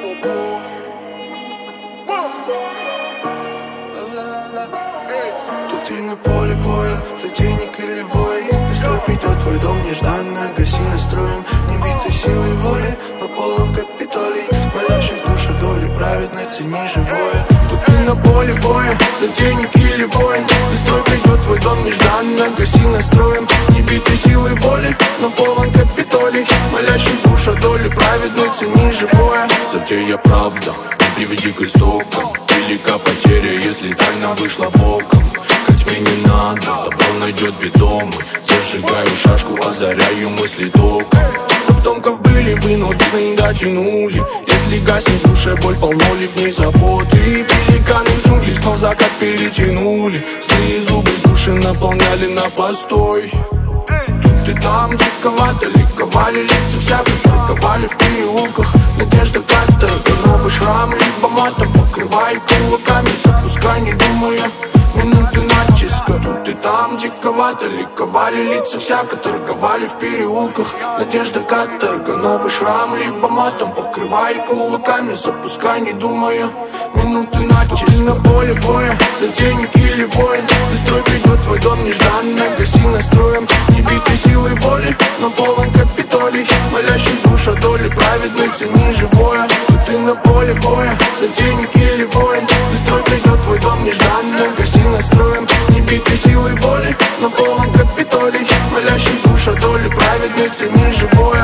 Тут и на поле боя, за денег или вой. Быстро придет твой дом нежданно, гаси настроем. Не битой силой воли, но полон капитолий, молящих душа доли праведной, цени живое. Тут и на поле боя, за денег или воин. Быстро придет твой дом нежданно, гаси настроем. Не битой силой воли, но полон капитолий, молящих душа доли праведной, цени живое. Затея правда, приведи к истокам. Велика потеря, если тайна вышла боком. К тьме не надо, добро найдет ведомый. Зажигаю шашку, озаряю мысли током. Потомков были вынуждены, дотянули. Если гаснет в душе боль, полно ли в ней заботы. Великаны в джунгли снова закат перетянули. Злые зубы души наполняли на постой. Тут и там диковато ликовали лица всяко, торговали в переулках. Надежда каторга, новый шрам, либо матом покрывай кулаками, запускай, не думая минуты натиска. Тут и там диковато ликовали лица всяко, торговали в переулках. Надежда каторга, новый шрам, либо матом покрывай кулаками, запускай, не думая минуты натиска. На поле боя, за денег или воин. Быстрой придет твой дом нежданно, гаси настроем. Не битой силой воли, но полон капитолий, молящих душа доли праведной, цени живое. Тут и на поле боя, за денег или воин. Быстрой придет твой дом нежданно, гаси настроем. Не битой силой воли, но полон капитолий, молящих душа доли праведной, цени живое.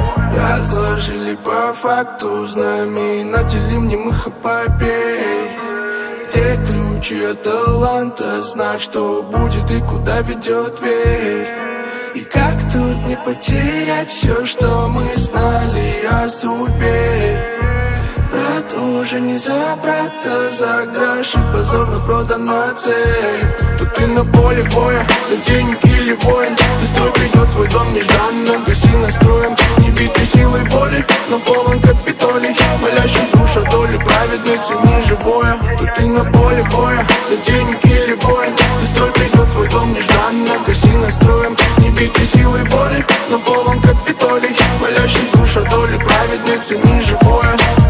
Разложили по факту знамя, наделим их эпопей. Те ключи от таланта, знать, что будет и куда ведет дверь. И как тут не потерять все, что мы знали о судьбе. Брат уже не за брата, за грош и позорно продана цель. Тут и на поле боя, за денег или воин. Быстрой придет твой дом нежданно, гаси настроем. Не битой силой воли, но полон капитолий, молящих душа доли праведной, цени живое. Тут и на поле боя, за денег или воин. Быстрой придет твой дом нежданно, гаси настроем. Не битой силой воли, но полон капитолий, молящих душа доли праведной, цени живое.